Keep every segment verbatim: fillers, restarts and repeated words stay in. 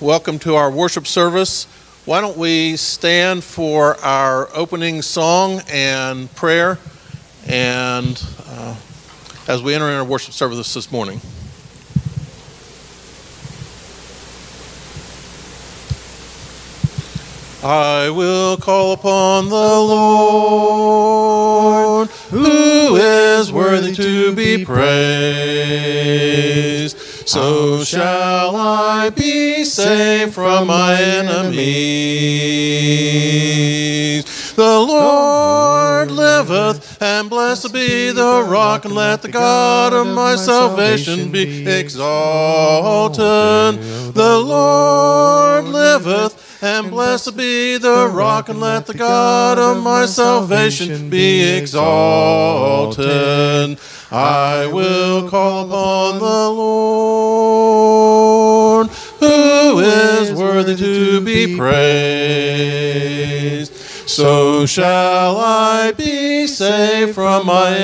welcome to our worship service. Why don't we stand for our opening song and prayer, and uh, as we enter in our worship service this morning. I will call upon the Lord, who is worthy to be praised. So shall I be saved from my enemies. The Lord liveth, and blessed be the rock, and let the God of my salvation be exalted. The Lord liveth, and blessed be the rock, and let the God of my salvation be exalted. I will call upon the Lord, who is worthy to be praised. So shall I be saved from my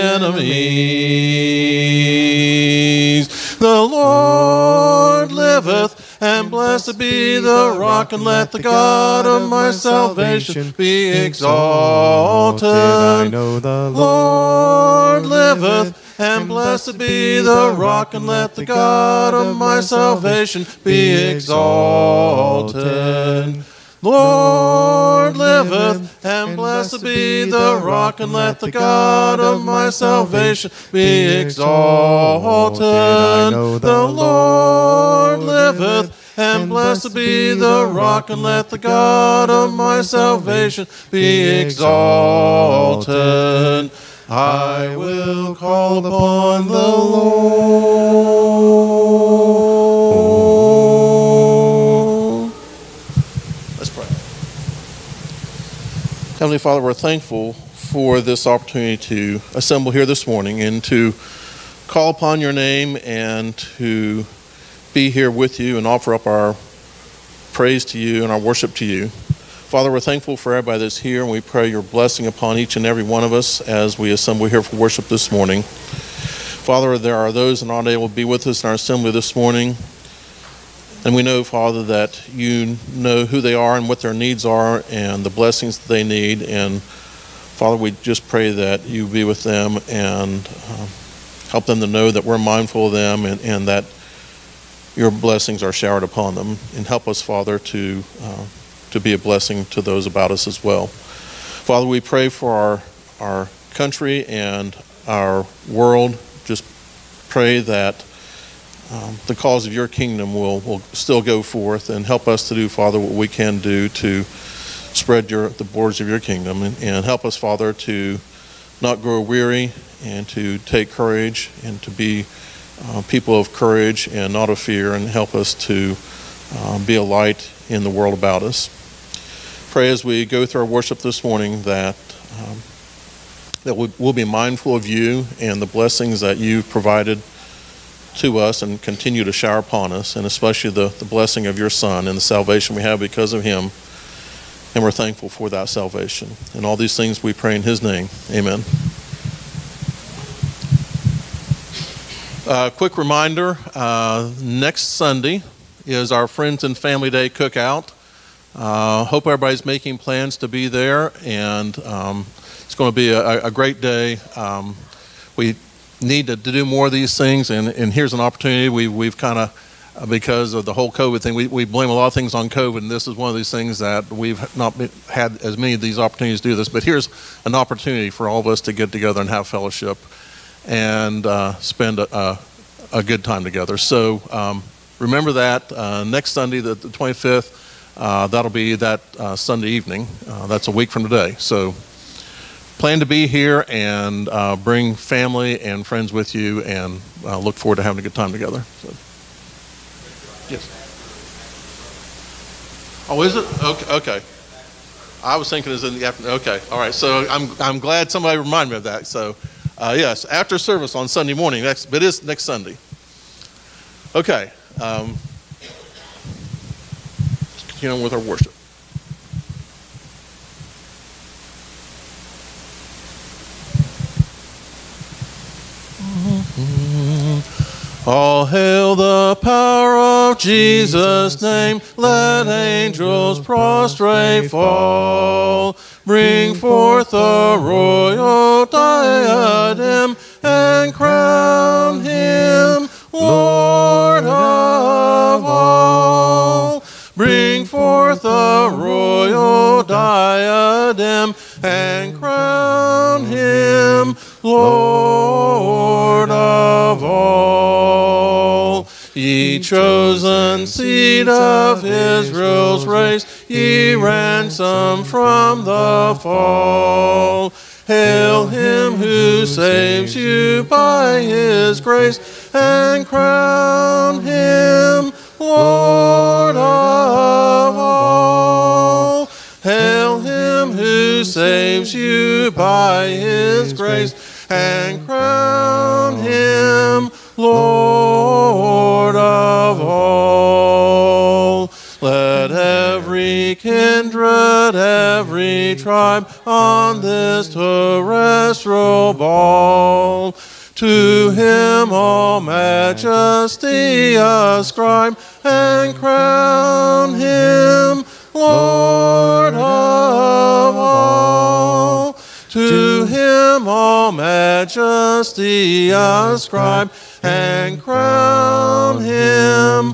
enemies. The Lord liveth, and blessed be the rock, and let the God of my salvation be exalted. I know the Lord liveth, and blessed be the rock, and let the God of my salvation be exalted. Lord liveth, and blessed be the rock, and let the God of my salvation be exalted. The Lord liveth, and blessed be the rock, and let the God of my salvation be exalted. I will call upon the Lord. Let's pray. Heavenly Father, we're thankful for this opportunity to assemble here this morning and to call upon your name and to be here with you and offer up our praise to you and our worship to you. Father, we're thankful for everybody that's here, and we pray your blessing upon each and every one of us as we assemble here for worship this morning. Father, there are those that aren't able to be with us in our assembly this morning, and we know, Father, that you know who they are and what their needs are and the blessings that they need. And Father, we just pray that you be with them and uh, help them to know that we're mindful of them, and, and that your blessings are showered upon them. And help us, Father, to uh, to be a blessing to those about us as well. Father, we pray for our, our country and our world. Just pray that um, the cause of your kingdom will, will still go forth, and help us to do, Father, what we can do to spread your, the borders of your kingdom. And, and help us, Father, to not grow weary, and to take courage, and to be uh, people of courage and not of fear, and help us to uh, be a light in the world about us. Pray as we go through our worship this morning that um, that we'll be mindful of you and the blessings that you've provided to us and continue to shower upon us, and especially the, the blessing of your Son and the salvation we have because of him. And we're thankful for that salvation. And all these things we pray in his name. Amen. Uh, quick reminder, uh, next Sunday is our Friends and Family Day cookout. Uh, hope everybody's making plans to be there, and um, it's going to be a, a great day. Um, we need to, to do more of these things, and, and here's an opportunity. We, we've kind of, uh, because of the whole COVID thing, we, we blame a lot of things on COVID, and this is one of these things that we've not been, had as many of these opportunities to do this, but here's an opportunity for all of us to get together and have fellowship and uh, spend a, a, a good time together. So um, remember that uh, next Sunday, the, the twenty-fifth, Uh, that'll be that uh, Sunday evening. Uh, that's a week from today. So plan to be here and uh, bring family and friends with you, and uh, look forward to having a good time together. So. Yes. Oh, is it? Okay. Okay. I was thinking it was in the afternoon. Okay. All right. So I'm I'm glad somebody reminded me of that. So uh, yes, after service on Sunday morning. Next, but it is next Sunday. Okay. Um, You know, with our worship. All hail the power of Jesus' name, let angels prostrate fall. Bring forth a royal diadem and crown him Lord of all. Bring forth a royal diadem and crown him Lord of all. Ye chosen seed of Israel's race, ye ransomed from the fall. Hail him who saves you by his grace, and crown him Lord of all. Hail him who saves you by his grace, and crown him Lord of all. Let every kindred, every tribe on this terrestrial ball to him all majesty ascribe, and crown him Lord of all. To him all majesty ascribe, and crown him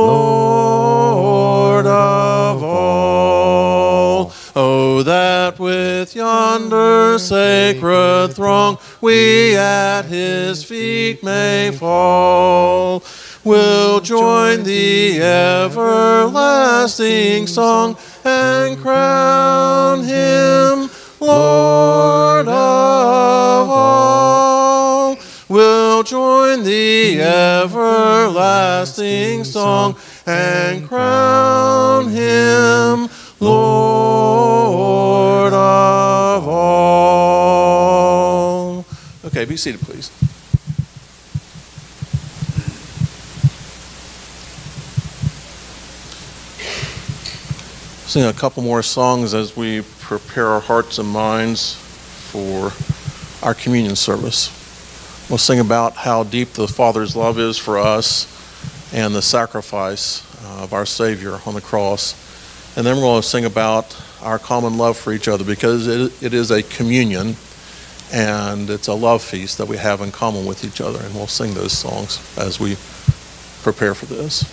Lord of all. Oh, that with yonder sacred throng we at his feet may fall. We'll join the everlasting song and crown him Lord of all. We'll join the everlasting song and crown him Lord of all. Okay, be seated, please. Sing a couple more songs as we prepare our hearts and minds for our communion service. We'll sing about how deep the Father's love is for us and the sacrifice of our Savior on the cross. And then we're going to sing about our common love for each other, because it, it is a communion and it's a love feast that we have in common with each other. And we'll sing those songs as we prepare for this.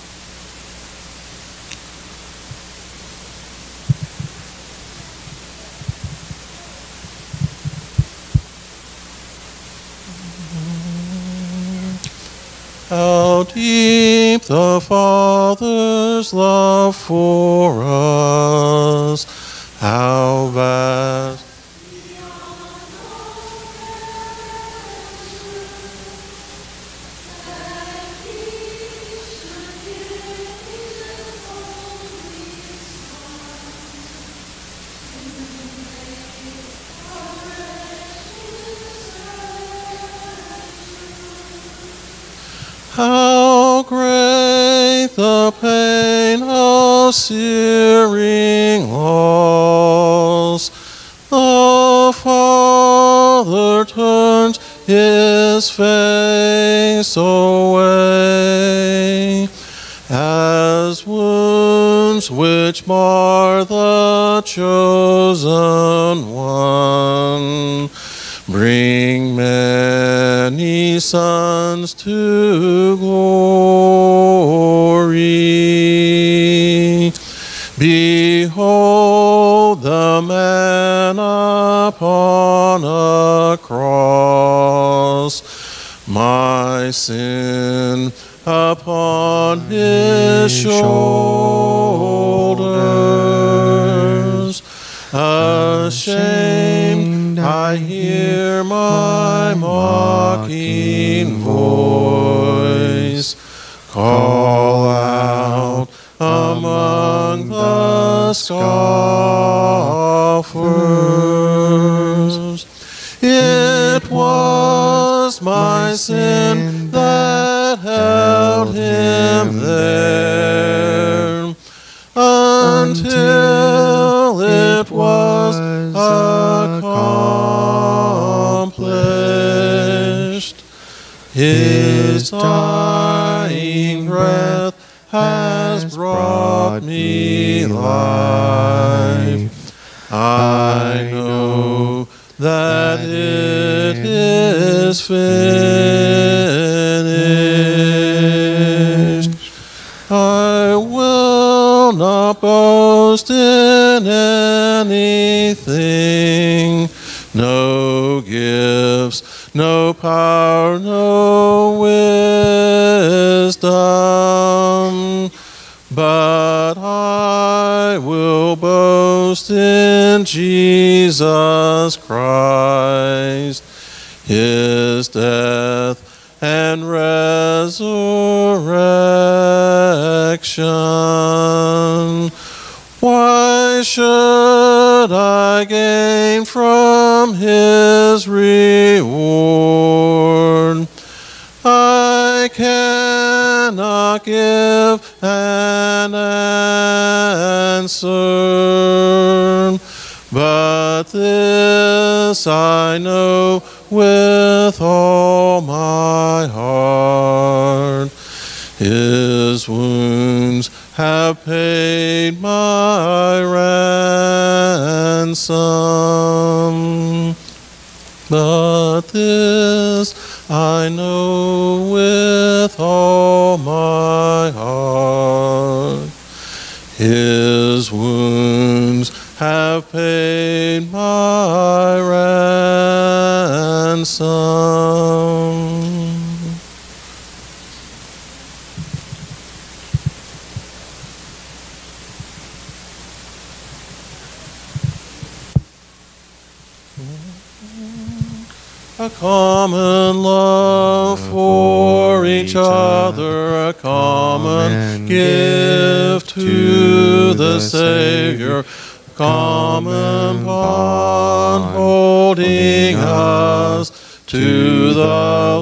How deep the Father's love for us, how vast. How great the pain of searing loss! The Father turns his face away, as wounds which mar the chosen one bring many sons to glory. Behold the man upon a cross, my sin upon his shoulders. Ashamed, I hear my mocking voice call out among the scoffers. It was my sin that held him there until it was accomplished. His dying breath brought me life. I know that it is finished. I will not boast in anything, no gifts, no power, no wisdom, but I will boast in Jesus Christ, his death and resurrection. Why should I gain from his reward? I cannot give an answer, but this I know with all my heart. His wounds have paid my ransom, but this I know with all my heart. His wounds have paid my ransom. A common love for each other, a common gift to the Savior, common bond holding us to the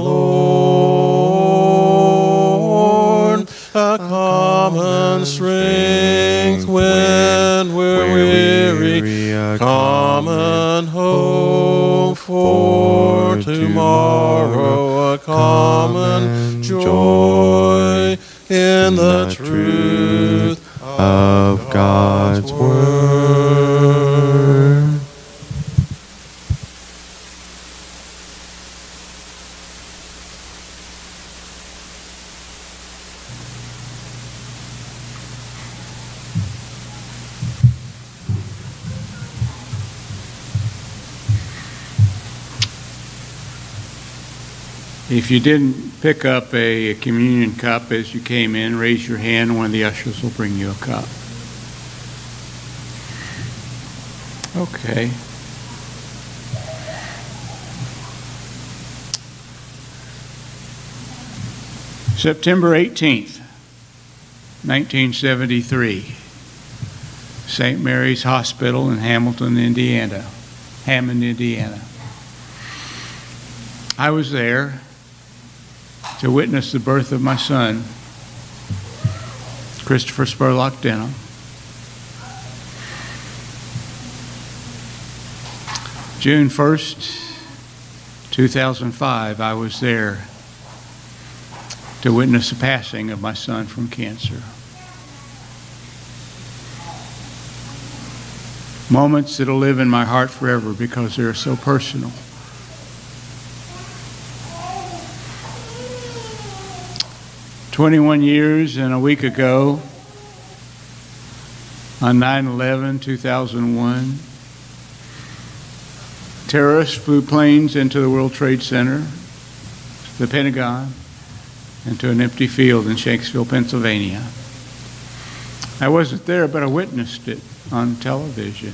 Lord, a common strength when we're weary, a common hope for tomorrow, a common joy in the truth of God's word. If you didn't pick up a communion cup as you came in, raise your hand. One of the ushers will bring you a cup. Okay. September eighteenth, nineteen seventy-three, Saint Mary's Hospital in Hamilton, Indiana, Hammond, Indiana. I was there to witness the birth of my son, Christopher Spurlock Denham. June first, two thousand five, I was there to witness the passing of my son from cancer. Moments that'll live in my heart forever because they're so personal. twenty-one years and a week ago, on nine eleven two thousand one, terrorists flew planes into the World Trade Center, the Pentagon, and to an empty field in Shanksville, Pennsylvania. I wasn't there, but I witnessed it on television.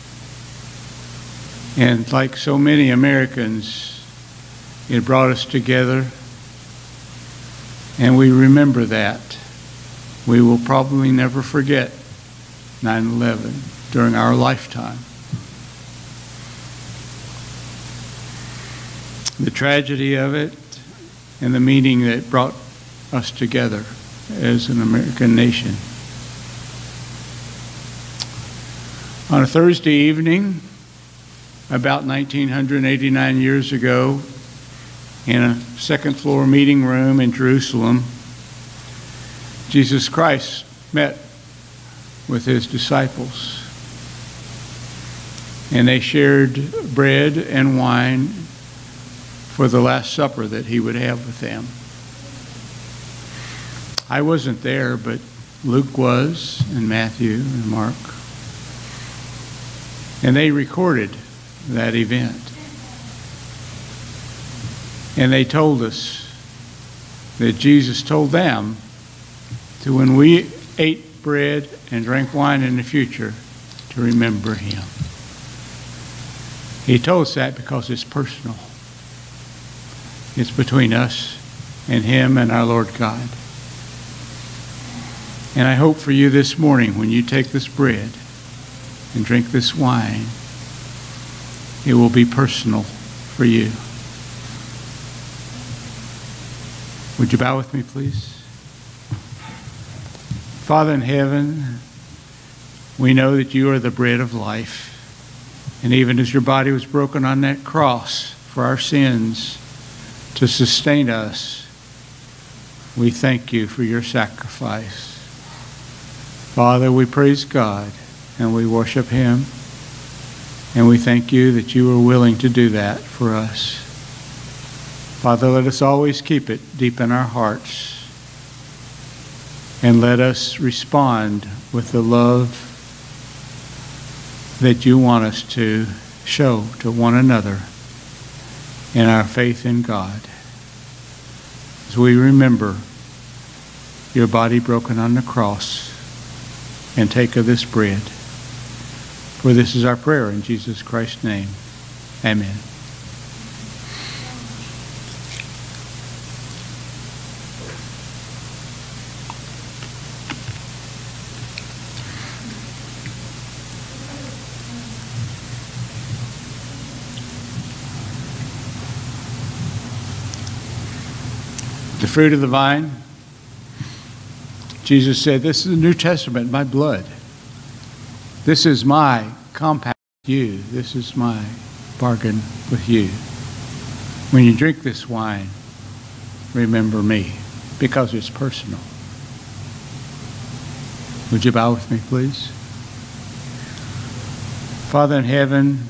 And like so many Americans, it brought us together. And we remember that. We will probably never forget nine eleven during our lifetime. The tragedy of it and the meaning that brought us together as an American nation. On a Thursday evening, about nineteen eighty-nine years ago, in a second floor meeting room in Jerusalem, Jesus Christ met with his disciples. And they shared bread and wine for the Last Supper that he would have with them. I wasn't there, but Luke was, and Matthew and Mark. And they recorded that event. And they told us that Jesus told them that when we ate bread and drank wine in the future, to remember him. He told us that because it's personal. It's between us and him and our Lord God. And I hope for you this morning, when you take this bread and drink this wine, it will be personal for you. Would you bow with me, please? Father in heaven, we know that you are the bread of life. And even as your body was broken on that cross for our sins to sustain us, we thank you for your sacrifice. Father, we praise God and we worship him. And we thank you that you are willing to do that for us. Father, let us always keep it deep in our hearts. And let us respond with the love that you want us to show to one another in our faith in God. As we remember your body broken on the cross and take of this bread. For this is our prayer in Jesus Christ's name. Amen. The fruit of the vine. Jesus said, this is the New Testament, my blood. This is my compact with you. This is my bargain with you. When you drink this wine, remember me, because it's personal. Would you bow with me, please? Father in heaven,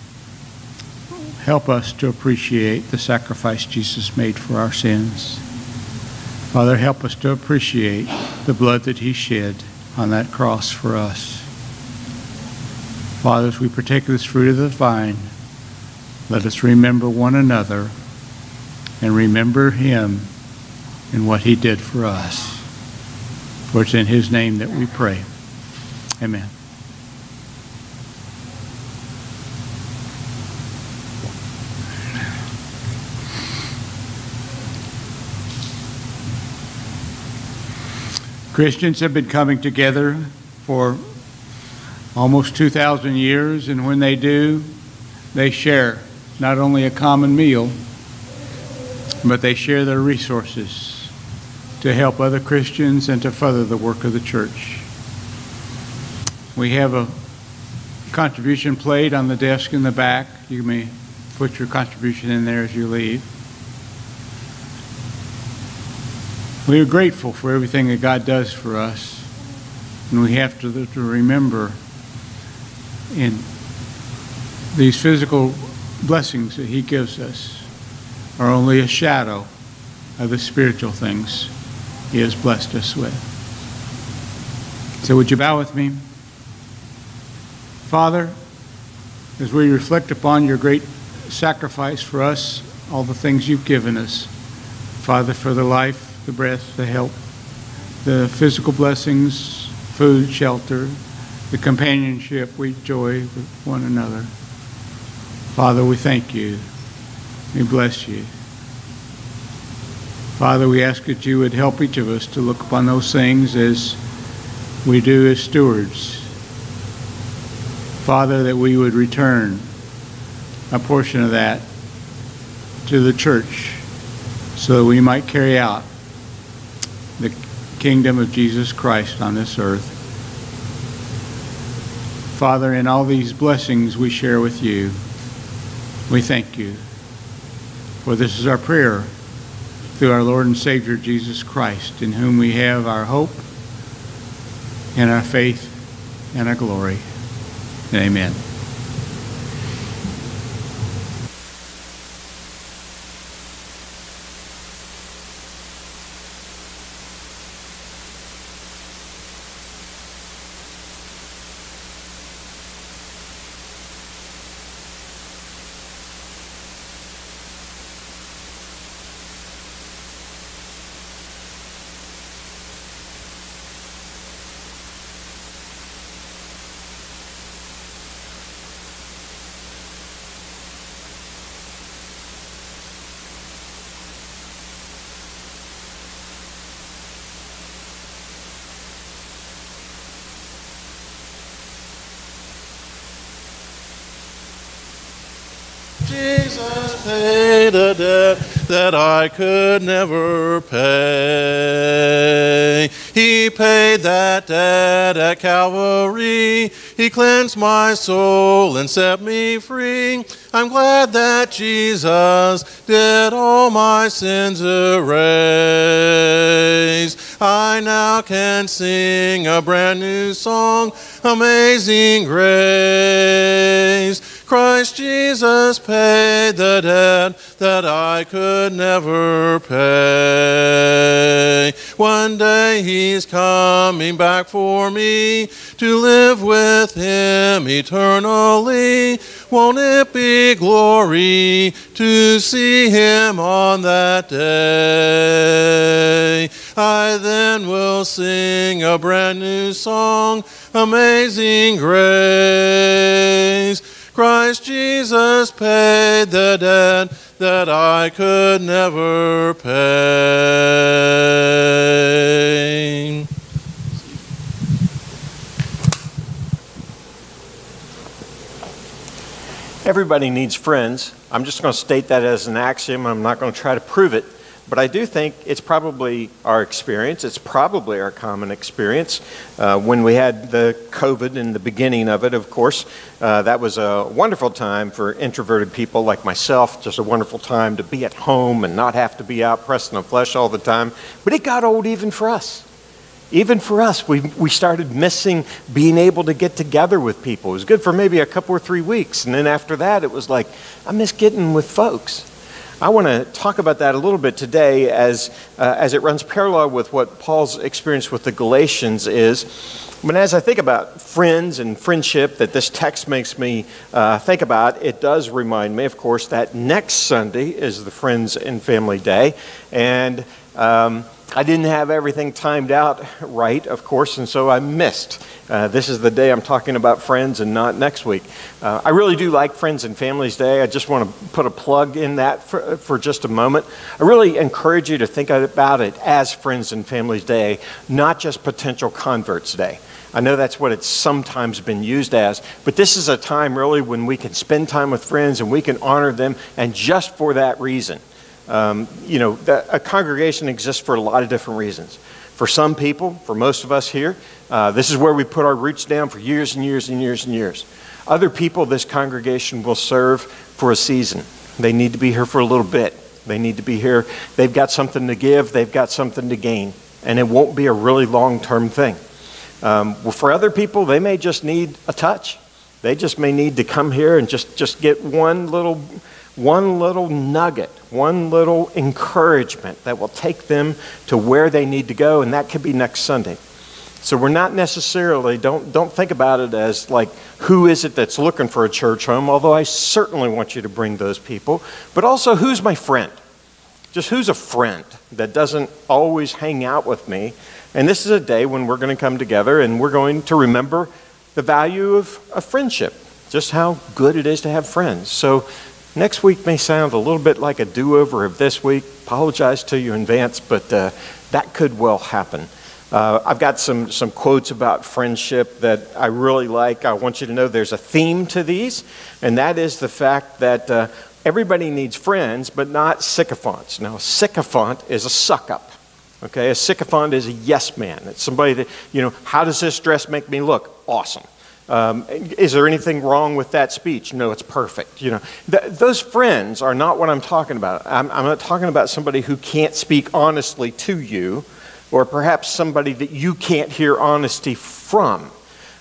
help us to appreciate the sacrifice Jesus made for our sins. Father, help us to appreciate the blood that he shed on that cross for us. Father, as we partake of this fruit of the vine, let us remember one another and remember him and what he did for us. For it's in his name that we pray. Amen. Christians have been coming together for almost two thousand years, and when they do, they share not only a common meal, but they share their resources to help other Christians and to further the work of the church. We have a contribution plate on the desk in the back. You may put your contribution in there as you leave. We are grateful for everything that God does for us, and we have to, to remember in these physical blessings that he gives us are only a shadow of the spiritual things he has blessed us with. So would you bow with me? Father, as we reflect upon your great sacrifice for us, all the things you've given us, Father, for the life, the breath, the help, the physical blessings, food, shelter, the companionship we enjoy with one another. Father, we thank you. We bless you. Father, we ask that you would help each of us to look upon those things as we do as stewards. Father, that we would return a portion of that to the church so that we might carry out the kingdom of Jesus Christ on this earth. Father, in all these blessings we share with you, we thank you. For this is our prayer through our Lord and Savior Jesus Christ, in whom we have our hope and our faith and our glory. Amen. Jesus paid a debt that I could never pay. He paid that debt at Calvary. He cleansed my soul and set me free. I'm glad that Jesus did all my sins erase. I now can sing a brand new song, Amazing Grace. Christ Jesus paid the debt that I could never pay. One day he's coming back for me to live with him eternally. Won't it be glory to see him on that day? I then will sing a brand new song, Amazing Grace. Christ Jesus paid the debt that I could never pay. Everybody needs friends. I'm just going to state that as an axiom. I'm not going to try to prove it. But I do think it's probably our experience. It's probably our common experience. Uh, when we had the COVID in the beginning of it, of course, uh, that was a wonderful time for introverted people like myself, just a wonderful time to be at home and not have to be out pressing the flesh all the time. But it got old even for us. Even for us, we, we started missing being able to get together with people. It was good for maybe a couple or three weeks. And then after that, it was like, I miss getting with folks. I want to talk about that a little bit today as, uh, as it runs parallel with what Paul's experience with the Galatians is. But as I think about friends and friendship that this text makes me uh, think about, it does remind me, of course, that next Sunday is the Friends and Family Day. And um, I didn't have everything timed out right, of course, and so I missed. Uh, this is the day I'm talking about friends and not next week. Uh, I really do like Friends and Families Day. I just want to put a plug in that for, for just a moment. I really encourage you to think about it as Friends and Families Day, not just Potential Converts Day. I know that's what it's sometimes been used as, but this is a time really when we can spend time with friends and we can honor them, and just for that reason. Um, you know, the, a congregation exists for a lot of different reasons. For some people, for most of us here, uh, this is where we put our roots down for years and years and years and years. Other people, this congregation will serve for a season. They need to be here for a little bit. They need to be here. They've got something to give. They've got something to gain. And it won't be a really long-term thing. Um, well, for other people, they may just need a touch. They just may need to come here and just, just get one little... One little nugget, one little encouragement that will take them to where they need to go, and that could be next Sunday. So we're not necessarily, don't, don't think about it as like, who is it that's looking for a church home, although I certainly want you to bring those people, but also who's my friend? Just who's a friend that doesn't always hang out with me? And this is a day when we're going to come together and we're going to remember the value of, of friendship, just how good it is to have friends. So next week may sound a little bit like a do-over of this week. Apologize to you in advance, but uh, that could well happen. Uh, I've got some, some quotes about friendship that I really like. I want you to know there's a theme to these, and that is the fact that uh, everybody needs friends, but not sycophants. Now, a sycophant is a suck-up. Okay, a sycophant is a yes man. It's somebody that, you know, how does this dress make me look? Awesome. Um, is there anything wrong with that speech? No, it's perfect. You know, th- those friends are not what I'm talking about. I'm, I'm not talking about somebody who can't speak honestly to you, or perhaps somebody that you can't hear honesty from.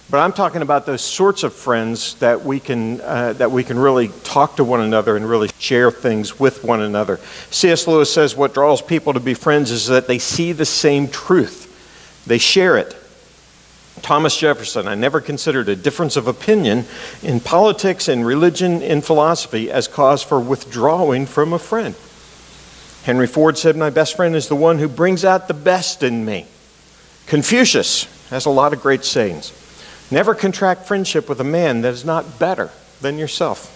But I'm talking about those sorts of friends that we can uh, that we can really talk to one another and really share things with one another. C S Lewis says what draws people to be friends is that they see the same truth. They share it. Thomas Jefferson, I never considered a difference of opinion in politics, in religion, in philosophy as cause for withdrawing from a friend. Henry Ford said, my best friend is the one who brings out the best in me. Confucius has a lot of great sayings. Never contract friendship with a man that is not better than yourself.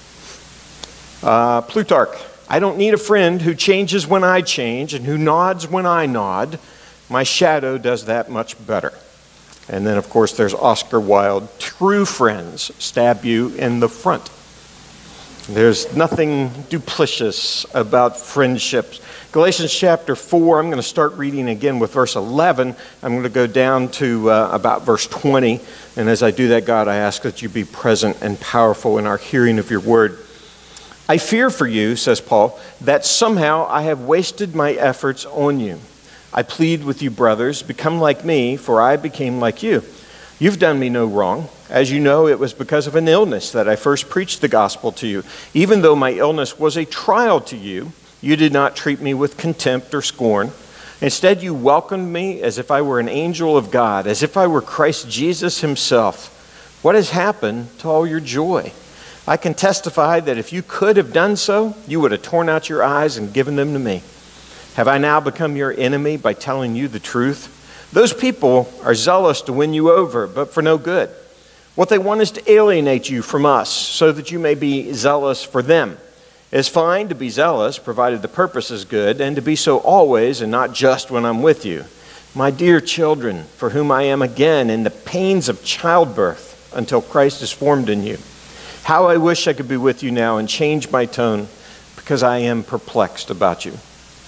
Uh, Plutarch, I don't need a friend who changes when I change and who nods when I nod. My shadow does that much better. And then, of course, there's Oscar Wilde. True friends stab you in the front. There's nothing duplicitous about friendships. Galatians chapter four, I'm going to start reading again with verse eleven. I'm going to go down to uh, about verse twenty. And as I do that, God, I ask that you be present and powerful in our hearing of your word. I fear for you, says Paul, that somehow I have wasted my efforts on you. I plead with you, brothers, become like me, for I became like you. You've done me no wrong. As you know, it was because of an illness that I first preached the gospel to you. Even though my illness was a trial to you, you did not treat me with contempt or scorn. Instead, you welcomed me as if I were an angel of God, as if I were Christ Jesus himself. What has happened to all your joy? I can testify that if you could have done so, you would have torn out your eyes and given them to me. Have I now become your enemy by telling you the truth? Those people are zealous to win you over, but for no good. What they want is to alienate you from us, so that you may be zealous for them. It's fine to be zealous, provided the purpose is good, and to be so always and not just when I'm with you. My dear children, for whom I am again in the pains of childbirth until Christ is formed in you. How I wish I could be with you now and change my tone, because I am perplexed about you.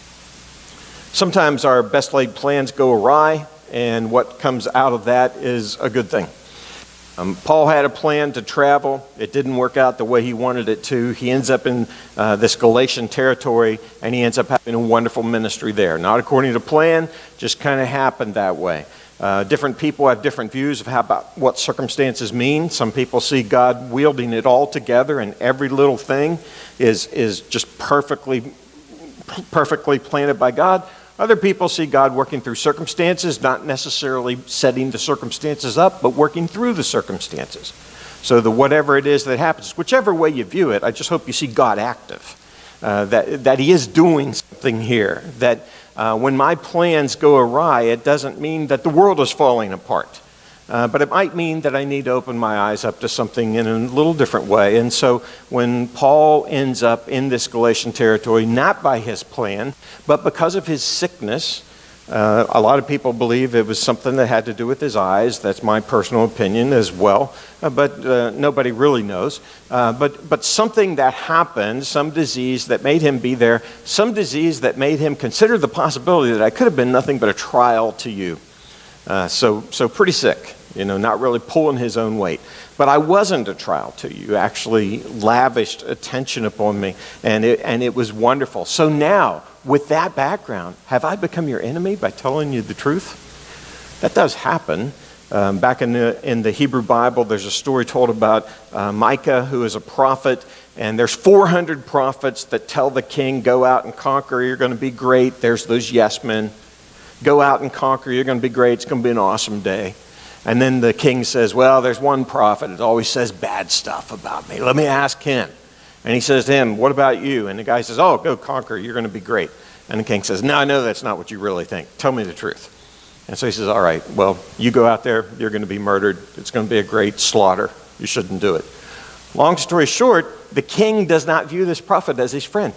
Sometimes our best laid plans go awry, and what comes out of that is a good thing. Um, Paul had a plan to travel. It didn't work out the way he wanted it to. He ends up in uh, this Galatian territory, and he ends up having a wonderful ministry there. Not according to plan, just kind of happened that way. Uh, different people have different views of how about what circumstances mean. Some people see God wielding it all together, and every little thing is is just perfectly, perfectly planted by God. Other people see God working through circumstances, not necessarily setting the circumstances up, but working through the circumstances. So the whatever it is that happens, whichever way you view it, I just hope you see God active, uh, that, that he is doing something here, that uh, when my plans go awry, it doesn't mean that the world is falling apart. Uh, but it might mean that I need to open my eyes up to something in a little different way. And so when Paul ends up in this Galatian territory, not by his plan, but because of his sickness, uh, a lot of people believe it was something that had to do with his eyes. That's my personal opinion as well, uh, but uh, nobody really knows. Uh, but, but something that happened, some disease that made him be there, some disease that made him consider the possibility that I could have been nothing but a trial to you. Uh, so, so pretty sick, you know, not really pulling his own weight. But I wasn't a trial to you. You actually lavished attention upon me, and it, and it was wonderful. So now, with that background, have I become your enemy by telling you the truth? That does happen. Um, back in the, in the Hebrew Bible, there's a story told about uh, Micah, who is a prophet, and there's four hundred prophets that tell the king, go out and conquer, you're going to be great. There's those yes men. Go out and conquer, you're going to be great, it's going to be an awesome day. And then the king says, well, there's one prophet that always says bad stuff about me. Let me ask him. And he says to him, what about you? And the guy says, oh, go conquer, you're going to be great. And the king says, no, I know that's not what you really think. Tell me the truth. And so he says, all right, well, you go out there, you're going to be murdered. It's going to be a great slaughter. You shouldn't do it. Long story short, the king does not view this prophet as his friend.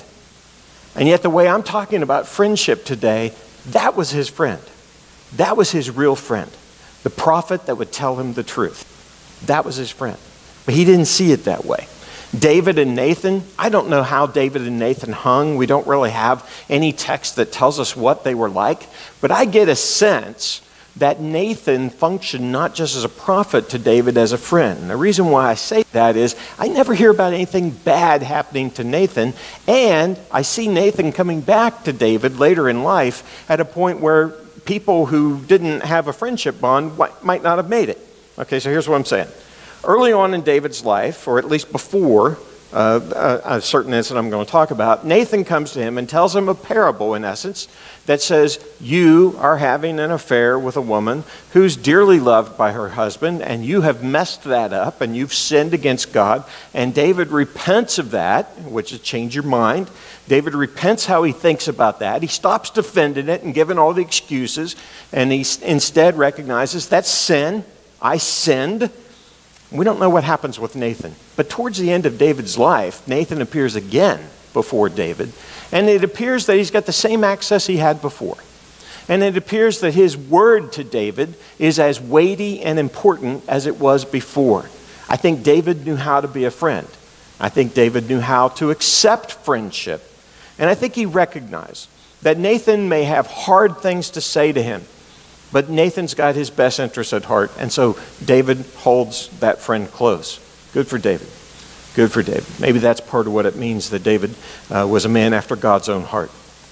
And yet the way I'm talking about friendship today, that was his friend. That was his real friend. The prophet that would tell him the truth. That was his friend. But he didn't see it that way. David and Nathan, I don't know how David and Nathan hung. We don't really have any text that tells us what they were like. But I get a sense that Nathan functioned not just as a prophet to David as a friend. And the reason why I say that is I never hear about anything bad happening to Nathan. And I see Nathan coming back to David later in life at a point where people who didn't have a friendship bond might not have made it. Okay, so here's what I'm saying. Early on in David's life, or at least before uh, a, a certain incident I'm going to talk about, Nathan comes to him and tells him a parable, in essence, that says, you are having an affair with a woman who's dearly loved by her husband, and you have messed that up, and you've sinned against God. And David repents of that, which is change your mind. David repents how he thinks about that. He stops defending it and giving all the excuses, and he instead recognizes that's sin. I sinned. We don't know what happens with Nathan. But towards the end of David's life, Nathan appears again before David. And it appears that he's got the same access he had before. And it appears that his word to David is as weighty and important as it was before. I think David knew how to be a friend. I think David knew how to accept friendship. And I think he recognized that Nathan may have hard things to say to him, but Nathan's got his best interests at heart, and so David holds that friend close. Good for David. Good for David. Maybe that's part of what it means that David uh, was a man after God's own heart.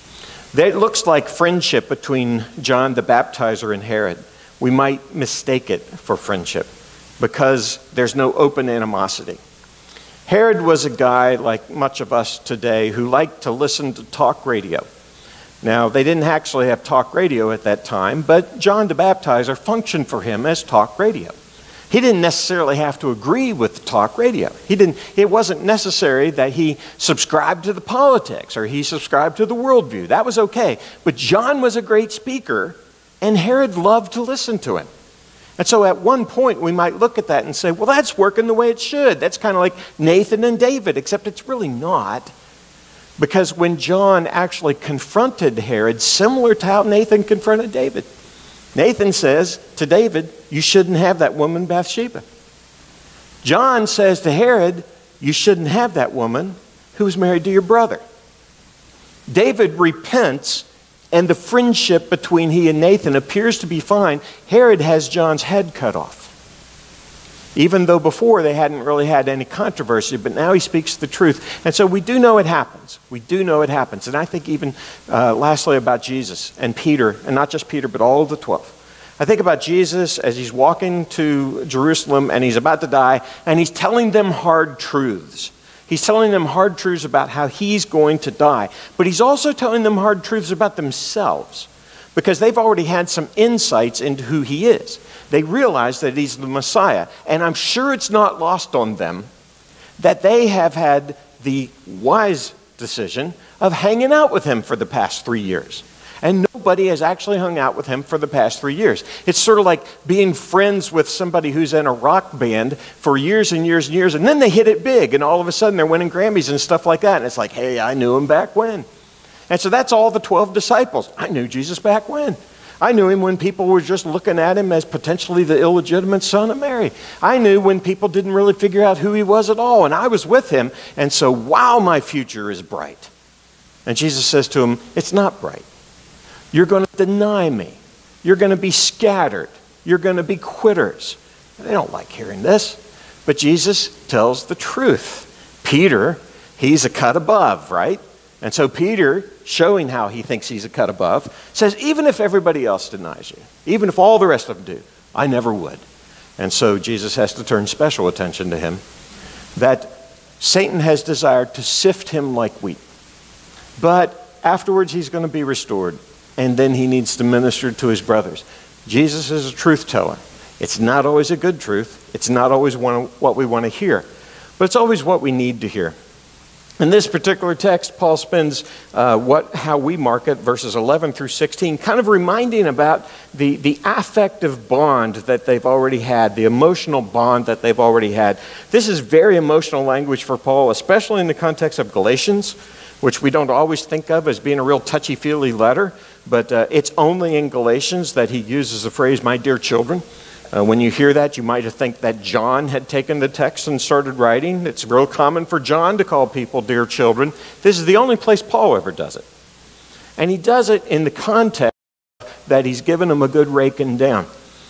It looks like friendship between John the Baptizer and Herod. We might mistake it for friendship because there's no open animosity. Herod was a guy, like much of us today, who liked to listen to talk radio. Now, they didn't actually have talk radio at that time, but John the Baptizer functioned for him as talk radio. He didn't necessarily have to agree with talk radio. He didn't, it wasn't necessary that he subscribed to the politics or he subscribed to the worldview. That was okay. But John was a great speaker, and Herod loved to listen to him. And so at one point, we might look at that and say, well, that's working the way it should. That's kind of like Nathan and David, except it's really not. Because when John actually confronted Herod, similar to how Nathan confronted David, Nathan says to David, you shouldn't have that woman Bathsheba. John says to Herod, you shouldn't have that woman who was married to your brother. David repents, and the friendship between he and Nathan appears to be fine. Herod has John's head cut off. Even though before they hadn't really had any controversy, but now he speaks the truth. And so we do know it happens. We do know it happens. And I think even uh, lastly about Jesus and Peter, and not just Peter, but all of the twelve. I think about Jesus as he's walking to Jerusalem and he's about to die, and he's telling them hard truths. He's telling them hard truths about how he's going to die. But he's also telling them hard truths about themselves, because they've already had some insights into who he is. They realize that he's the Messiah. And I'm sure it's not lost on them that they have had the wise decision of hanging out with him for the past three years. And nobody has actually hung out with him for the past three years. It's sort of like being friends with somebody who's in a rock band for years and years and years, and then they hit it big, and all of a sudden they're winning Grammys and stuff like that. And it's like, hey, I knew him back when. And so that's all the twelve disciples. I knew Jesus back when. I knew him when people were just looking at him as potentially the illegitimate son of Mary. I knew when people didn't really figure out who he was at all, and I was with him, and so, wow, my future is bright. And Jesus says to him, it's not bright. You're going to deny me. You're going to be scattered. You're going to be quitters. They don't like hearing this, but Jesus tells the truth. Peter, he's a cut above, right? And so Peter, showing how he thinks he's a cut above, says, even if everybody else denies you, even if all the rest of them do, I never would. And so Jesus has to turn special attention to him, that Satan has desired to sift him like wheat. But afterwards he's going to be restored, and then he needs to minister to his brothers. Jesus is a truth teller. It's not always a good truth. It's not always one, what we want to hear, but it's always what we need to hear. In this particular text, Paul spends uh, what, how we mark it, verses eleven through sixteen, kind of reminding about the, the affective bond that they've already had, the emotional bond that they've already had. This is very emotional language for Paul, especially in the context of Galatians, which we don't always think of as being a real touchy-feely letter, but uh, it's only in Galatians that he uses the phrase, my dear children. Uh, when you hear that, you might think that John had taken the text and started writing. It's real common for John to call people dear children. This is the only place Paul ever does it. And he does it in the context that he's given them a good raking down.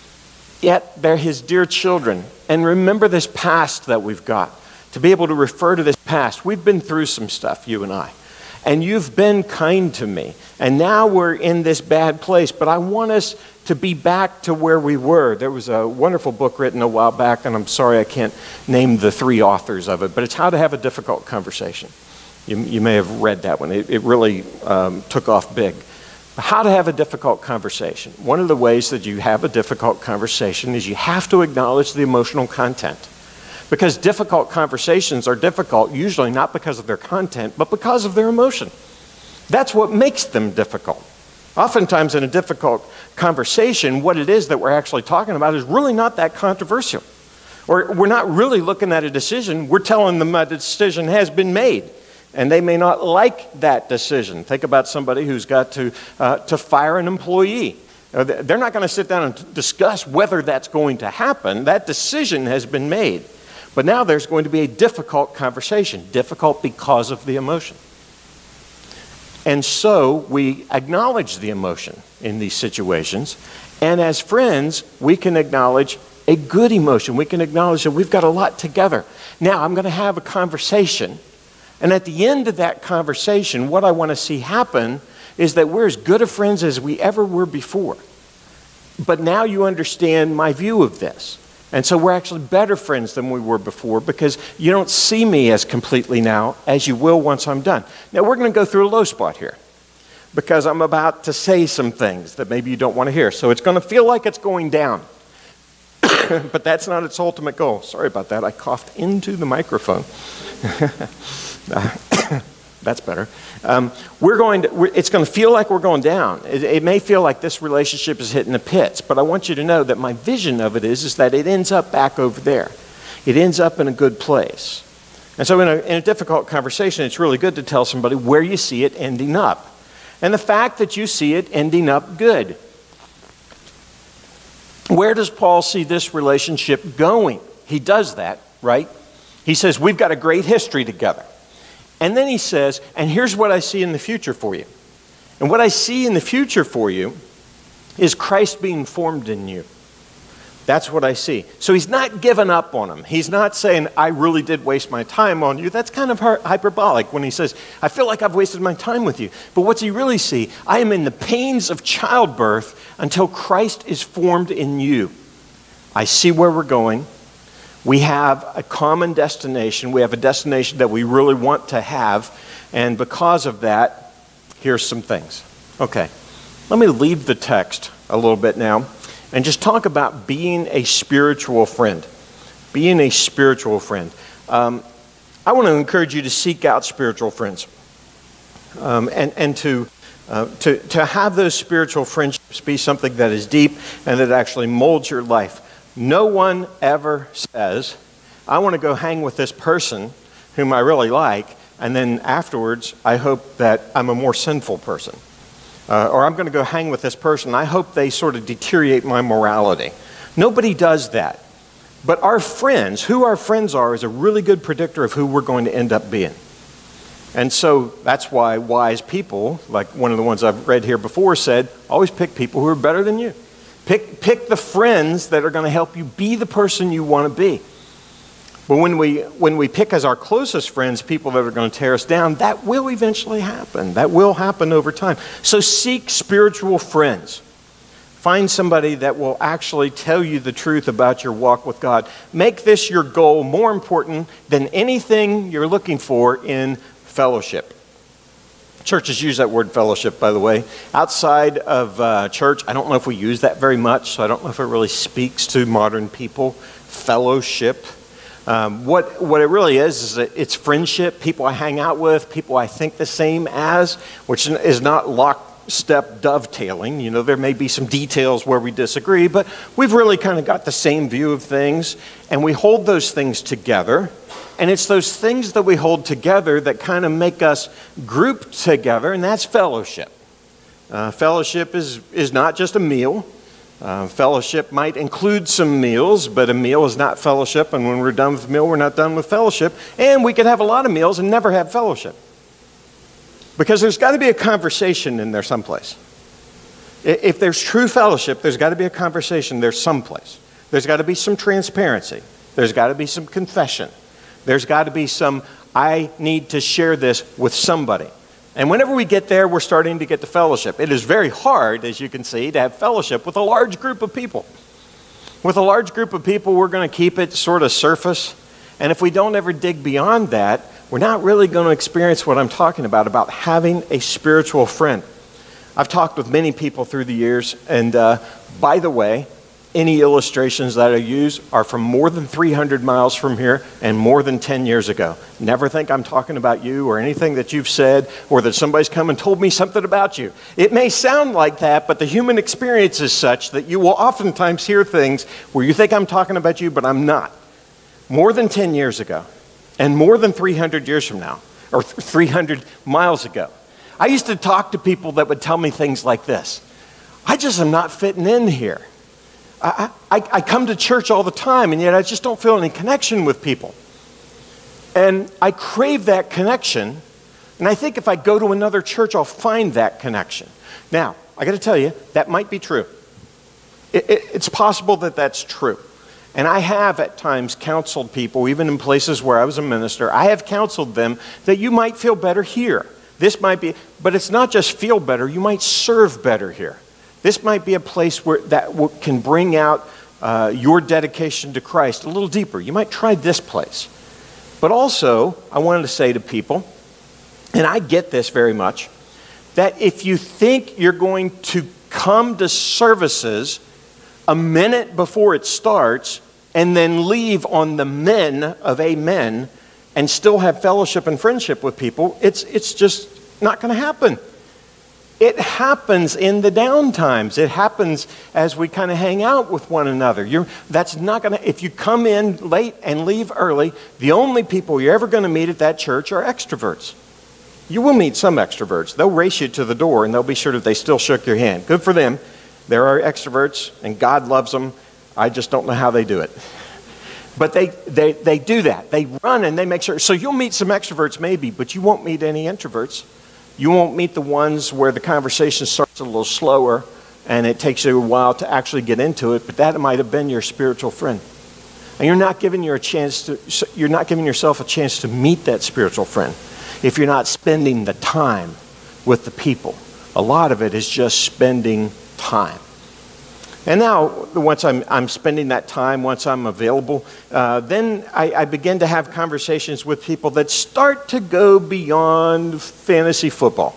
Yet they're his dear children. And remember this past that we've got. To be able to refer to this past. We've been through some stuff, you and I. and you've been kind to me. And now we're in this bad place, but I want us to be back to where we were. There was a wonderful book written a while back, and I'm sorry I can't name the three authors of it, but it's How to Have a Difficult Conversation. You, you may have read that one. It, it really um, took off big. How to have a difficult conversation. One of the ways that you have a difficult conversation is you have to acknowledge the emotional content. Because difficult conversations are difficult usually not because of their content, but because of their emotion. That's what makes them difficult. Oftentimes in a difficult conversation, what it is that we're actually talking about is really not that controversial. Or we're not really looking at a decision, we're telling them that the decision has been made. And they may not like that decision. Think about somebody who's got to, uh, to fire an employee. They're not going to sit down and discuss whether that's going to happen. That decision has been made. But now there's going to be a difficult conversation, difficult because of the emotion. And so we acknowledge the emotion in these situations. And as friends, we can acknowledge a good emotion. We can acknowledge that we've got a lot together. Now I'm going to have a conversation. And at the end of that conversation, what I want to see happen is that we're as good of friends as we ever were before. But now you understand my view of this. And so we're actually better friends than we were before because you don't see me as completely now as you will once I'm done. Now we're going to go through a low spot here because I'm about to say some things that maybe you don't want to hear. So it's going to feel like it's going down. But that's not its ultimate goal. Sorry about that. I coughed into the microphone. Uh, that's better. Um, we're going to, we're, it's going to feel like we're going down. It, it may feel like this relationship is hitting the pits, but I want you to know that my vision of it is, is that it ends up back over there. It ends up in a good place. And so in a, in a difficult conversation, it's really good to tell somebody where you see it ending up. And the fact that you see it ending up good. Where does Paul see this relationship going? He does that, right? He says, we've got a great history together. And then he says, and here's what I see in the future for you. And what I see in the future for you is Christ being formed in you. That's what I see. So he's not giving up on him. He's not saying, I really did waste my time on you. That's kind of hyperbolic when he says, I feel like I've wasted my time with you. But what's he really see? I am in the pains of childbirth until Christ is formed in you. I see where we're going. We have a common destination. We have a destination that we really want to have. And because of that, here's some things. Okay, let me leave the text a little bit now and just talk about being a spiritual friend. Being a spiritual friend. Um, I want to encourage you to seek out spiritual friends. Um, and and to, uh, to, to have those spiritual friendships be something that is deep and that actually molds your life. No one ever says, I want to go hang with this person whom I really like, and then afterwards, I hope that I'm a more sinful person. Uh, or I'm going to go hang with this person, I hope they sort of deteriorate my morality. Nobody does that. But our friends, who our friends are, is a really good predictor of who we're going to end up being. And so that's why wise people, like one of the ones I've read here before, said, always pick people who are better than you. Pick, pick the friends that are going to help you be the person you want to be. But when we, when we pick as our closest friends people that are going to tear us down, that will eventually happen. That will happen over time. So seek spiritual friends. Find somebody that will actually tell you the truth about your walk with God. Make this your goal more important than anything you're looking for in fellowship. Churches use that word fellowship, by the way. Outside of uh, church, I don't know if we use that very much, so I don't know if it really speaks to modern people. Fellowship. Um, what, what it really is, is that it's friendship, people I hang out with, people I think the same as, which is not lockstep dovetailing. You know, there may be some details where we disagree, but we've really kind of got the same view of things, and we hold those things together. And it's those things that we hold together that kind of make us group together, and that's fellowship. Uh, fellowship is, is not just a meal. Uh, fellowship might include some meals, but a meal is not fellowship, and when we're done with the meal, we're not done with fellowship. And we could have a lot of meals and never have fellowship. Because there's got to be a conversation in there someplace. If there's true fellowship, there's got to be a conversation there someplace. There's got to be some transparency. There's got to be some confession. There's got to be some, I need to share this with somebody. And whenever we get there, we're starting to get to fellowship. It is very hard, as you can see, to have fellowship with a large group of people. With a large group of people, we're going to keep it sort of surface. And if we don't ever dig beyond that, we're not really going to experience what I'm talking about, about having a spiritual friend. I've talked with many people through the years, and uh, by the way, any illustrations that I use are from more than three hundred miles from here and more than ten years ago. Never think I'm talking about you or anything that you've said or that somebody's come and told me something about you. It may sound like that, but the human experience is such that you will oftentimes hear things where you think I'm talking about you, but I'm not. More than ten years ago and more than three hundred years from now, or three hundred miles ago, I used to talk to people that would tell me things like this. I just am not fitting in here. I, I, I come to church all the time, and yet I just don't feel any connection with people. And I crave that connection, and I think if I go to another church, I'll find that connection. Now, I got to tell you, that might be true. It, it, it's possible that that's true. And I have at times counseled people, even in places where I was a minister, I have counseled them that you might feel better here. This might be, but it's not just feel better, you might serve better here. This might be a place where that w- can bring out uh, your dedication to Christ a little deeper. You might try this place. But also, I wanted to say to people, and I get this very much, that if you think you're going to come to services a minute before it starts and then leave on the men of amen and still have fellowship and friendship with people, it's, it's just not going to happen. It happens in the down times. It happens as we kind of hang out with one another. You're, that's not going to, if you come in late and leave early, the only people you're ever going to meet at that church are extroverts. You will meet some extroverts. They'll race you to the door and they'll be sure that they still shook your hand. Good for them. There are extroverts and God loves them. I just don't know how they do it. But they, they, they do that. They run and they make sure. So you'll meet some extroverts maybe, but you won't meet any introverts. You won't meet the ones where the conversation starts a little slower and it takes you a while to actually get into it, but that might have been your spiritual friend. And you're not giving your a chance to, you're not giving yourself a chance to meet that spiritual friend if you're not spending the time with the people. A lot of it is just spending time. And now, once I'm, I'm spending that time, once I'm available, uh, then I, I begin to have conversations with people that start to go beyond fantasy football.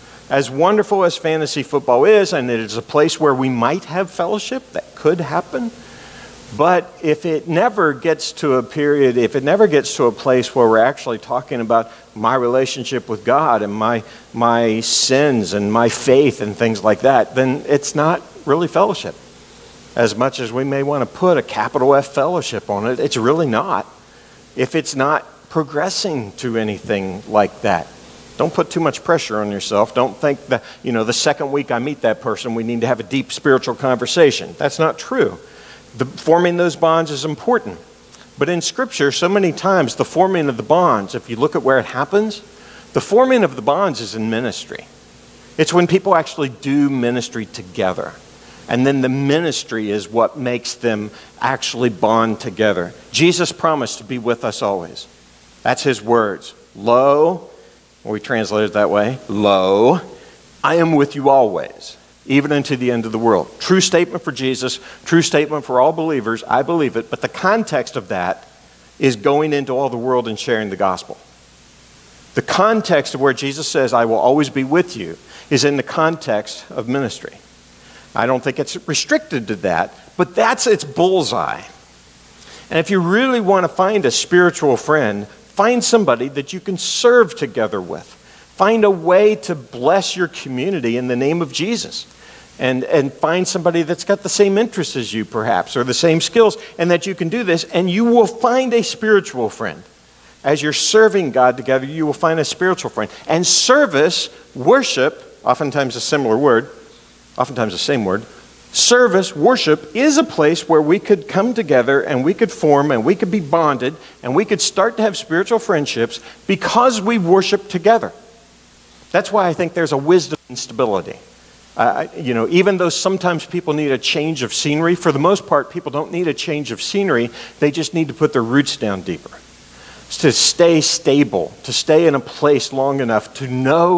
As wonderful as fantasy football is, and it is a place where we might have fellowship, that could happen. But if it never gets to a period, if it never gets to a place where we're actually talking about my relationship with God and my, my sins and my faith and things like that, then it's not really fellowship. As much as we may want to put a capital F fellowship on it, it's really not. If it's not progressing to anything like that. Don't put too much pressure on yourself. Don't think that, you know, the second week I meet that person, we need to have a deep spiritual conversation. That's not true. The, forming those bonds is important. But in Scripture, so many times, the forming of the bonds, if you look at where it happens, the forming of the bonds is in ministry. It's when people actually do ministry together. And then the ministry is what makes them actually bond together. Jesus promised to be with us always. That's his words. Lo, we translate it that way, lo, I am with you always, even unto the end of the world. True statement for Jesus, true statement for all believers. I believe it. But the context of that is going into all the world and sharing the gospel. The context of where Jesus says, I will always be with you, is in the context of ministry. I don't think it's restricted to that, but that's its bullseye. And if you really want to find a spiritual friend, find somebody that you can serve together with. Find a way to bless your community in the name of Jesus. And, and find somebody that's got the same interests as you, perhaps, or the same skills, and that you can do this, and you will find a spiritual friend. As you're serving God together, you will find a spiritual friend. And service, worship, oftentimes a similar word, oftentimes the same word, service, worship, is a place where we could come together and we could form and we could be bonded and we could start to have spiritual friendships because we worship together. That's why I think there's a wisdom in stability. Uh, you know, even though sometimes people need a change of scenery, for the most part, people don't need a change of scenery. They just need to put their roots down deeper. To stay stable, to stay in a place long enough to know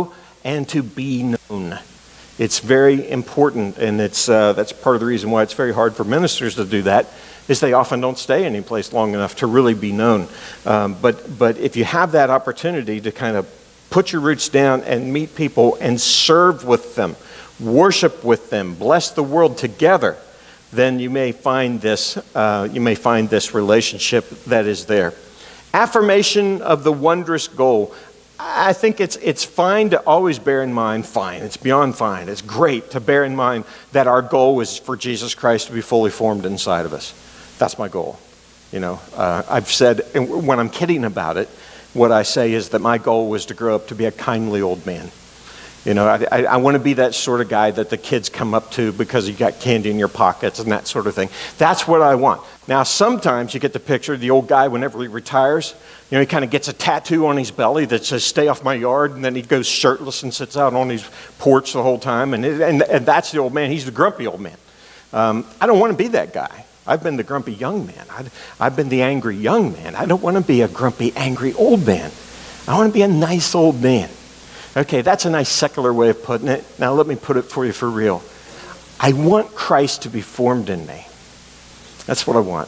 and to be known. It's very important, and it's uh, that's part of the reason why it's very hard for ministers to do that, is they often don't stay any place long enough to really be known. Um, but, but if you have that opportunity to kind of put your roots down and meet people and serve with them, worship with them, bless the world together, then you may find this, uh, you may find this relationship that is there. Affirmation of the wondrous goal. I think it's it's fine to always bear in mind, fine, it's beyond fine, it's great to bear in mind that our goal is for Jesus Christ to be fully formed inside of us. That's my goal. You know, uh, I've said, and when I'm kidding about it, what I say is that my goal was to grow up to be a kindly old man. You know, I, I, I want to be that sort of guy that the kids come up to because you got candy in your pockets and that sort of thing. That's what I want. Now, sometimes you get the picture of the old guy whenever he retires. You know, he kind of gets a tattoo on his belly that says, "Stay off my yard," and then he goes shirtless and sits out on his porch the whole time. And, it, and, and that's the old man. He's the grumpy old man. Um, I don't want to be that guy. I've been the grumpy young man. I've, I've been the angry young man. I don't want to be a grumpy, angry old man. I want to be a nice old man. Okay, that's a nice secular way of putting it. Now let me put it for you for real. I want Christ to be formed in me. That's what I want.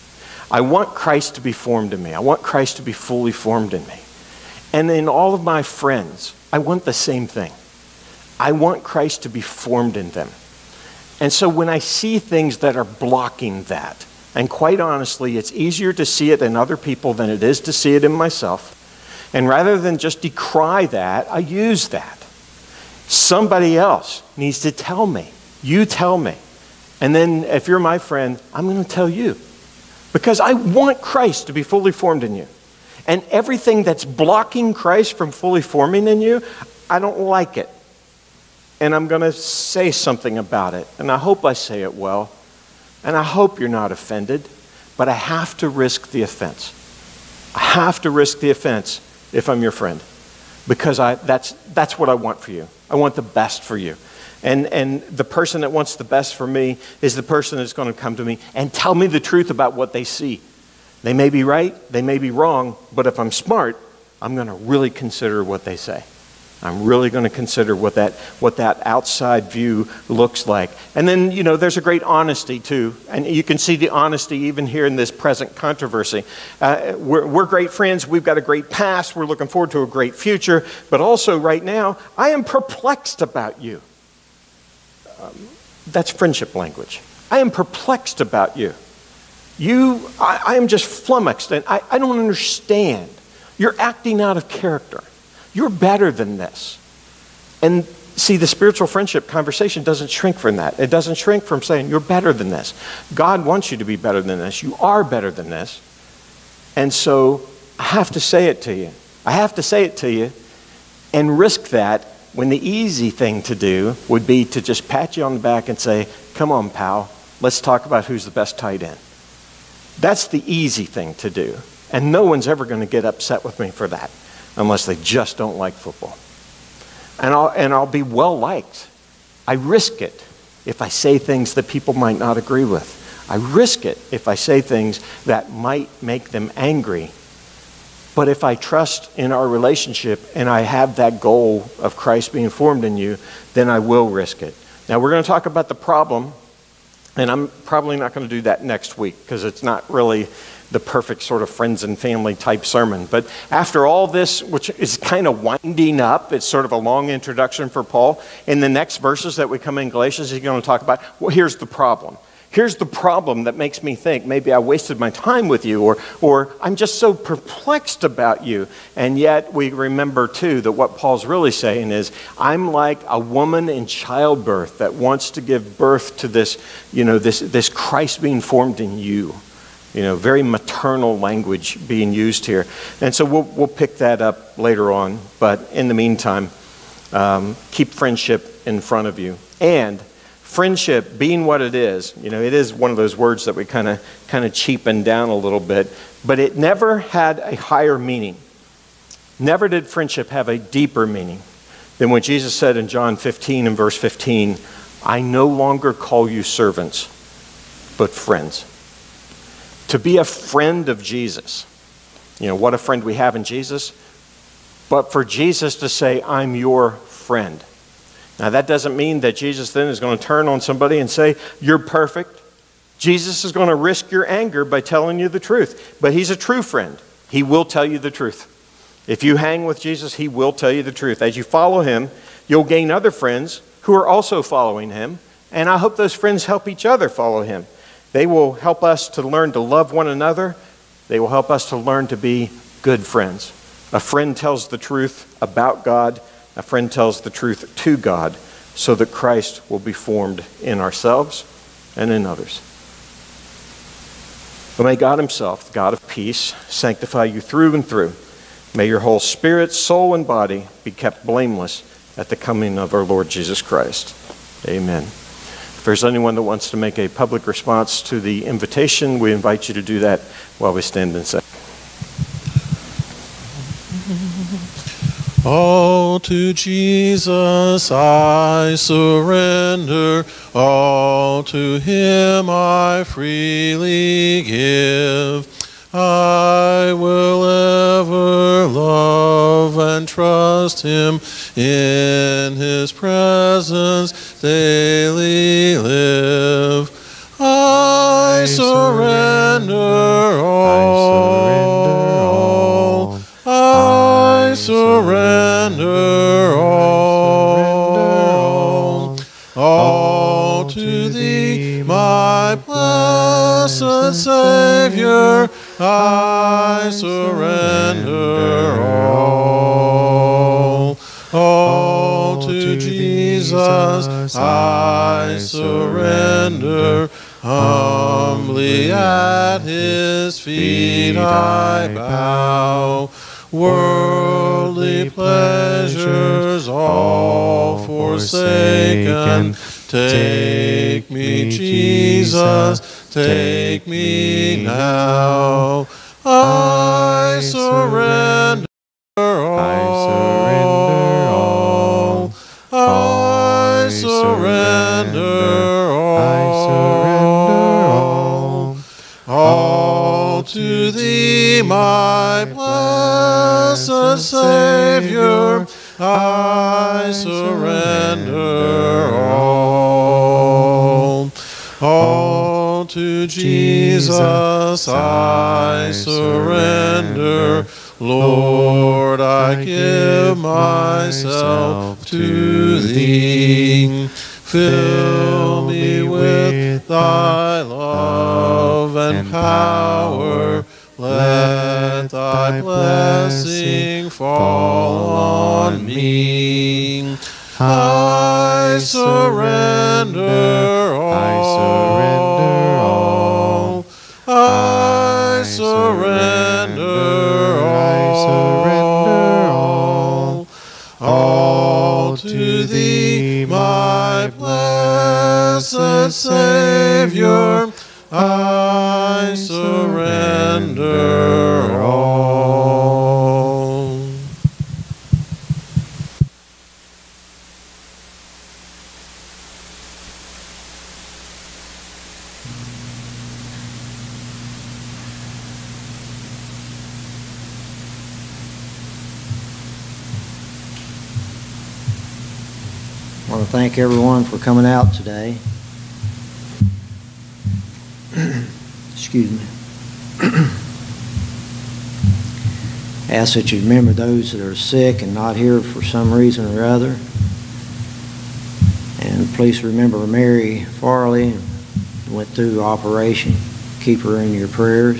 I want Christ to be formed in me. I want Christ to be fully formed in me. And in all of my friends, I want the same thing. I want Christ to be formed in them. And so when I see things that are blocking that, and quite honestly, it's easier to see it in other people than it is to see it in myself. And rather than just decry that, I use that. Somebody else needs to tell me. You tell me. And then if you're my friend, I'm going to tell you. Because I want Christ to be fully formed in you. And everything that's blocking Christ from fully forming in you, I don't like it. And I'm going to say something about it. And I hope I say it well. And I hope you're not offended. But I have to risk the offense. I have to risk the offense if I'm your friend. Because I, that's, that's what I want for you. I want the best for you. And, and the person that wants the best for me is the person that's going to come to me and tell me the truth about what they see. They may be right, they may be wrong, but if I'm smart, I'm going to really consider what they say. I'm really going to consider what that what that outside view looks like. And then, you know, there's a great honesty too. And you can see the honesty even here in this present controversy. Uh, we're, we're great friends. We've got a great past. We're looking forward to a great future. But also right now, I am perplexed about you. Um, that's friendship language. I am perplexed about you. You, I, I am just flummoxed. And I, I don't understand. You're acting out of character. You're better than this. And see, the spiritual friendship conversation doesn't shrink from that. It doesn't shrink from saying, you're better than this. God wants you to be better than this. You are better than this. And so I have to say it to you. I have to say it to you and risk that when the easy thing to do would be to just pat you on the back and say, come on, pal, let's talk about who's the best tight end. That's the easy thing to do. And no one's ever going to get upset with me for that. Unless they just don't like football. And I'll, and I'll be well liked. I risk it if I say things that people might not agree with. I risk it if I say things that might make them angry. But if I trust in our relationship and I have that goal of Christ being formed in you, then I will risk it. Now we're going to talk about the problem, and I'm probably not going to do that next week because it's not really the perfect sort of friends and family type sermon. But after all this, which is kind of winding up, it's sort of a long introduction for Paul. In the next verses that we come in Galatians, he's going to talk about, well, here's the problem. Here's the problem that makes me think maybe I wasted my time with you, or, or I'm just so perplexed about you. And yet we remember too that what Paul's really saying is, I'm like a woman in childbirth that wants to give birth to this, you know, this, this Christ being formed in you. You know, very maternal language being used here. And so we'll, we'll pick that up later on. But in the meantime, um, keep friendship in front of you. And friendship being what it is, you know, it is one of those words that we kind of kind of cheapen down a little bit. But it never had a higher meaning. Never did friendship have a deeper meaning than when Jesus said in John fifteen and verse fifteen, I no longer call you servants, but friends. To be a friend of Jesus, you know, what a friend we have in Jesus. But for Jesus to say, I'm your friend. friend. Now, that doesn't mean that Jesus then is going to turn on somebody and say, you're perfect. Jesus is going to risk your anger by telling you the truth. But he's a true friend. He will tell you the truth. If you hang with Jesus, he will tell you the truth. As you follow him, you'll gain other friends who are also following him. And I hope those friends help each other follow him. They will help us to learn to love one another. They will help us to learn to be good friends. A friend tells the truth about God. A friend tells the truth to God, so that Christ will be formed in ourselves and in others. But may God himself, the God of peace, sanctify you through and through. May your whole spirit, soul, and body be kept blameless at the coming of our Lord Jesus Christ. Amen. If there's anyone that wants to make a public response to the invitation, we invite you to do that while we stand and sing. All to Jesus I surrender, all to him I freely give. I will ever love and trust him, in his presence daily live. I surrender all. I surrender all. All to thee, my blessed Savior, I surrender all. All to Jesus I surrender. Humbly at his feet I bow. Worldly pleasures all forsaken. Take me, Jesus, take me now. I surrender all. I surrender all. All to thee, my blessed Savior, I surrender all. All to Jesus I surrender. Lord, I give myself to thee. Fill me with thy love and power. Let thy blessing fall on me. I surrender all. I surrender all. I surrender all. All to thee, my blessed Savior, I surrender all. I want to thank everyone for coming out today. Excuse me. Ask that you remember those that are sick and not here for some reason or other. And please remember Mary Farley, who went through the operation. Keep her in your prayers.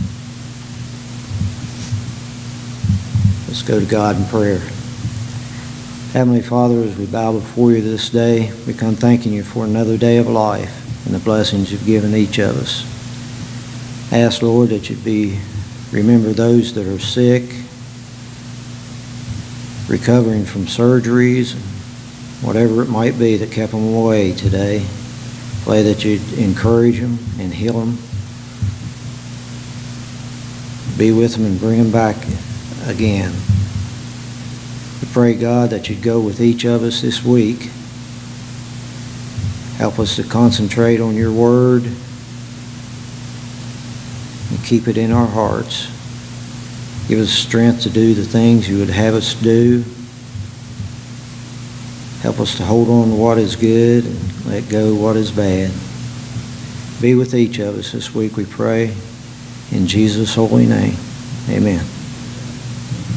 Let's go to God in prayer. Heavenly Father, as we bow before you this day, we come thanking you for another day of life and the blessings you've given each of us. I ask, Lord, that you be remember those that are sick, recovering from surgeries, whatever it might be that kept them away today. Pray that you'd encourage them and heal them. Be with them and bring them back again. We pray, God, that you'd go with each of us this week. Help us to concentrate on your word and keep it in our hearts. Give us strength to do the things you would have us do. Help us to hold on to what is good and let go of what is bad. Be with each of us this week, we pray. In Jesus' holy name, amen.